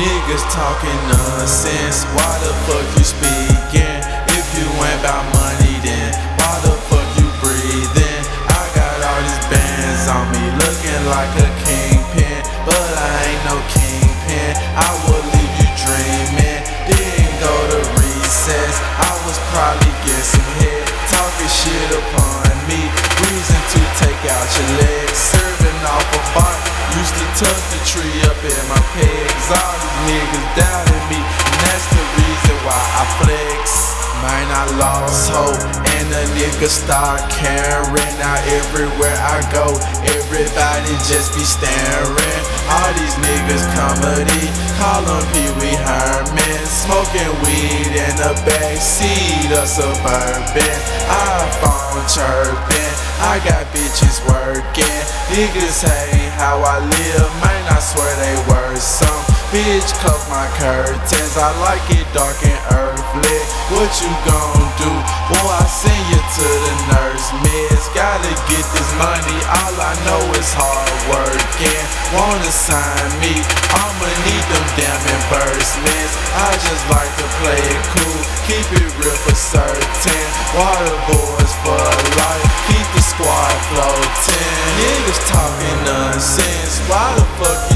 Niggas talking nonsense, why the fuck you speaking? If you ain't about money then why the fuck you breathing? I got all these bands on me looking like a kingpin, but I ain't no kingpin. I will leave you dreaming. Didn't go to recess, I was probably getting some head, talking shit upon me, reason to take out your legs, serving off a bar. Used to tuck the tree up in my pegs. All these niggas doubted me, and that's the reason why I flex. Man, I lost hope, and the niggas start caring. Now everywhere I go, everybody just be staring. All these niggas comedy, call them Pee Wee Herman, smoking weed in the backseat of Suburban. iPhone chirping, I got bitches working. Niggas hate how I live, man, I swear they worth some. Bitch, close my curtains, I like it dark and earthly. What you gon' do? Boy, I send you to the nurse meds. Gotta get this money, all I know is hard working. Wanna sign me? I'ma need them damn endorsements. I just like to play it cool, keep it real for certain. Water boys for life, keep the squad floating. Niggas talking nonsense, why the fuck